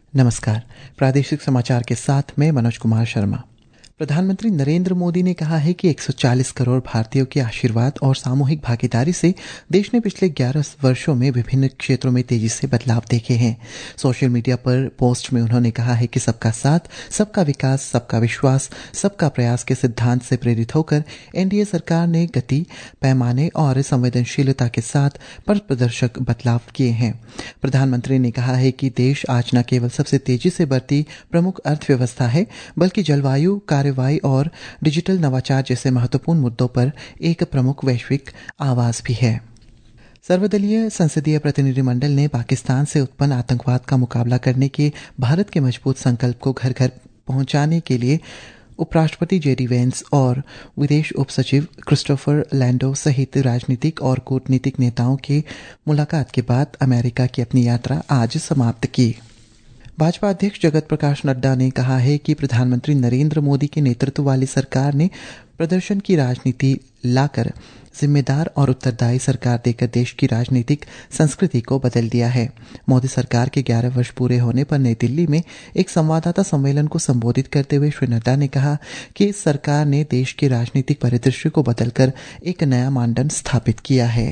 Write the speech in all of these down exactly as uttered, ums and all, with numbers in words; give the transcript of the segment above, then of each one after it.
नमस्कार। प्रादेशिक समाचार के साथ मैं मनोज कुमार शर्मा। प्रधानमंत्री नरेंद्र मोदी ने कहा है कि एक सौ चालीस करोड़ भारतीयों के आशीर्वाद और सामूहिक भागीदारी से देश ने पिछले ग्यारह वर्षों में विभिन्न क्षेत्रों में तेजी से बदलाव देखे हैं। सोशल मीडिया पर पोस्ट में उन्होंने कहा है कि सबका साथ, सबका विकास, सबका विश्वास, सबका प्रयास के सिद्धांत से प्रेरित होकर एनडीए सरकार ने गति, पैमाने और संवेदनशीलता के साथ पथ प्रदर्शक बदलाव किए हैं। प्रधानमंत्री ने कहा है कि देश आज न केवल सबसे तेजी से बढ़ती प्रमुख अर्थव्यवस्था है, बल्कि जलवायु, कार्रवाई और डिजिटल नवाचार जैसे महत्वपूर्ण मुद्दों पर एक प्रमुख वैश्विक आवाज भी है। सर्वदलीय संसदीय प्रतिनिधिमंडल ने पाकिस्तान से उत्पन्न आतंकवाद का मुकाबला करने के भारत के मजबूत संकल्प को घर घर पहुंचाने के लिए उपराष्ट्रपति जेडी वेंस और विदेश उप सचिव क्रिस्टोफर लैंडो सहित राजनीतिक और कूटनीतिक नेताओं की मुलाकात के बाद अमेरिका की अपनी यात्रा आज समाप्त की। भाजपा अध्यक्ष जगत प्रकाश नड्डा ने कहा है कि प्रधानमंत्री नरेंद्र मोदी के नेतृत्व वाली सरकार ने प्रदर्शन की राजनीति लाकर जिम्मेदार और उत्तरदायी सरकार देकर देश की राजनीतिक संस्कृति को बदल दिया है। मोदी सरकार के ग्यारह वर्ष पूरे होने पर नई दिल्ली में एक संवाददाता सम्मेलन को संबोधित करते हुए श्री नड्डा ने कहा कि इस सरकार ने देश के राजनीतिक परिदृश्य को बदलकर एक नया मानदंड स्थापित किया है।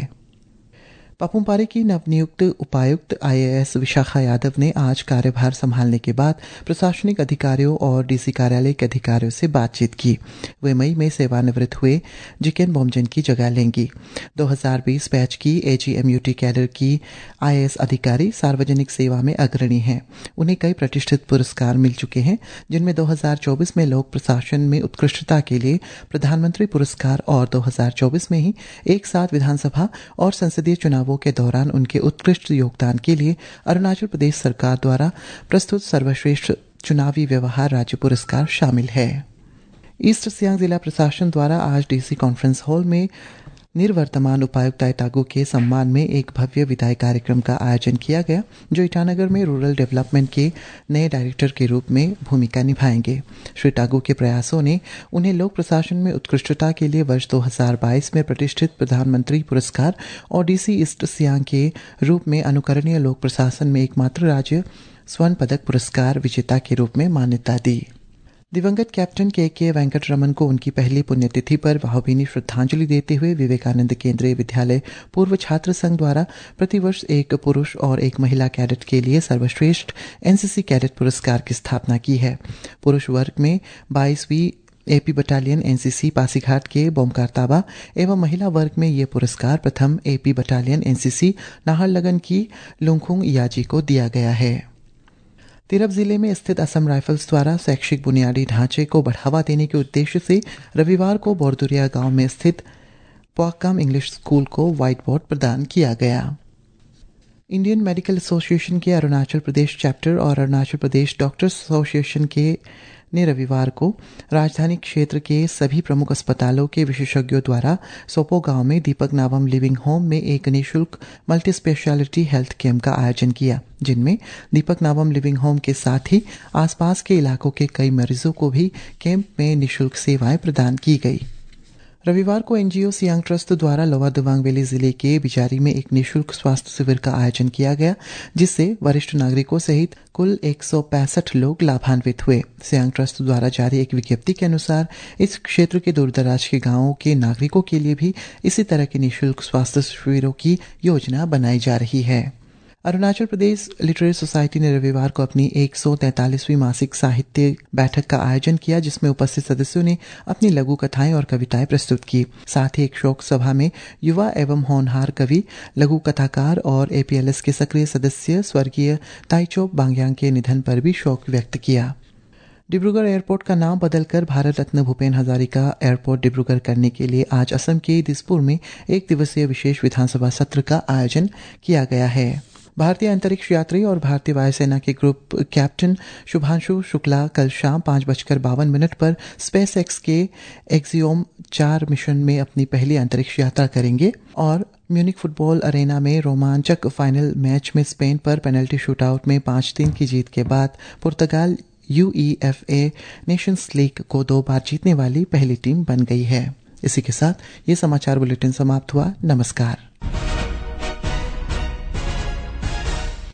पापुम-पारे की नवनियुक्त उपायुक्त आईएएस विशाखा यादव ने आज कार्यभार संभालने के बाद प्रशासनिक अधिकारियों और डीसी कार्यालय के अधिकारियों से बातचीत की। वे मई में सेवानिवृत्त हुए जिकेन बोमजन की जगह लेंगी। दो हज़ार बीस बैच की एजीएमयूटी कैडर की आईएएस अधिकारी सार्वजनिक सेवा में अग्रणी हैं। उन्हें कई प्रतिष्ठित पुरस्कार मिल चुके हैं, जिनमें दो हज़ार चौबीस में लोक प्रशासन में उत्कृष्टता के लिए प्रधानमंत्री पुरस्कार और दो हज़ार चौबीस में ही एक साथ विधानसभा और संसदीय चुनाव के दौरान उनके उत्कृष्ट योगदान के लिए अरुणाचल प्रदेश सरकार द्वारा प्रस्तुत सर्वश्रेष्ठ चुनावी व्यवहार राज्य पुरस्कार शामिल है। ईस्ट सियांग जिला प्रशासन द्वारा आज डीसी कॉन्फ्रेंस हॉल में निर्वर्तमान उपायुक्त ताइतागो के सम्मान में एक भव्य विदाई कार्यक्रम का आयोजन किया गया, जो ईटानगर में रूरल डेवलपमेंट के नए डायरेक्टर के रूप में भूमिका निभाएंगे। श्री टागो के प्रयासों ने उन्हें लोक प्रशासन में उत्कृष्टता के लिए वर्ष दो हज़ार बाईस में प्रतिष्ठित प्रधानमंत्री पुरस्कार और डीसी ईस्ट सियांग के रूप में अनुकरणीय लोक प्रशासन में एकमात्र राज्य स्वर्ण पदक पुरस्कार विजेता के रूप में मान्यता दी। दिवंगत कैप्टन के के वेंकटरमन को उनकी पहली पुण्यतिथि पर भावभीनी श्रद्धांजलि देते हुए विवेकानंद केंद्रीय विद्यालय पूर्व छात्र संघ द्वारा प्रतिवर्ष एक पुरुष और एक महिला कैडेट के लिए सर्वश्रेष्ठ एनसीसी कैडेट पुरस्कार की स्थापना की है। पुरुष वर्ग में बाईसवीं एपी बटालियन एनसीसी पासीघाट के बोमकार ताबा एवं महिला वर्ग में ये पुरस्कार प्रथम एपी बटालियन एनसीसी नाहरलगन की लुंगखुंग याजी को दिया गया है। तिरप जिले में स्थित असम राइफल्स द्वारा शैक्षिक बुनियादी ढांचे को बढ़ावा देने के उद्देश्य से रविवार को बोरदुरिया गांव में स्थित पॉक्काम इंग्लिश स्कूल को व्हाइट बोर्ड प्रदान किया गया। इंडियन मेडिकल एसोसिएशन के अरुणाचल प्रदेश चैप्टर और अरुणाचल प्रदेश डॉक्टर्स एसोसिएशन के ने रविवार को राजधानी क्षेत्र के सभी प्रमुख अस्पतालों के विशेषज्ञों द्वारा सोपो गांव में दीपक नावम लिविंग होम में एक निःशुल्क मल्टी स्पेशलिटी हेल्थ कैंप का आयोजन किया, जिनमें दीपक नावम लिविंग होम के साथ ही आसपास के इलाकों के कई मरीजों को भी कैंप में निःशुल्क सेवाएं प्रदान की गई। रविवार को एनजीओ सियांग ट्रस्ट द्वारा लोअर दिबांग वैली जिले के बिजारी में एक निःशुल्क स्वास्थ्य शिविर का आयोजन किया गया, जिससे वरिष्ठ नागरिकों सहित कुल एक सौ पैंसठ लोग लाभान्वित हुए। सियांग ट्रस्ट द्वारा जारी एक विज्ञप्ति के अनुसार इस क्षेत्र के दूरदराज के गांवों के नागरिकों के लिए भी इसी तरह के निःशुल्क स्वास्थ्य शिविरों की योजना बनाई जा रही है। अरुणाचल प्रदेश लिटरेरी सोसाइटी ने रविवार को अपनी एक सौ तैंतालीसवीं मासिक साहित्य बैठक का आयोजन किया, जिसमें उपस्थित सदस्यों ने अपनी लघु कथाएं और कविताएं प्रस्तुत की। साथ ही एक शोक सभा में युवा एवं होनहार कवि, लघु कथाकार और एपीएलएस के सक्रिय सदस्य स्वर्गीय ताइचोप बांग्यांग के निधन पर भी शोक व्यक्त किया। डिब्रूगढ़ एयरपोर्ट का नाम बदलकर भारत रत्न भूपेन हजारिका एयरपोर्ट डिब्रूगढ़ करने के लिए आज असम के दिसपुर में एक दिवसीय विशेष विधानसभा सत्र का आयोजन किया गया है। भारतीय अंतरिक्ष यात्री और भारतीय वायुसेना के ग्रुप कैप्टन शुभांशु शुक्ला कल शाम पांच बजकर बावन मिनट पर स्पेस एक्स के एक्सियोम चार मिशन में अपनी पहली अंतरिक्ष यात्रा करेंगे और म्यूनिक फुटबॉल अरेना में रोमांचक फाइनल मैच में स्पेन पर पेनल्टी शूटआउट में पांच तीन की जीत के बाद पुर्तगाल यूईएफए नेशंस लीग को दो बार जीतने वाली पहली टीम बन गई है। इसी के साथ ये समाचार बुलेटिन समाप्त हुआ। नमस्कार।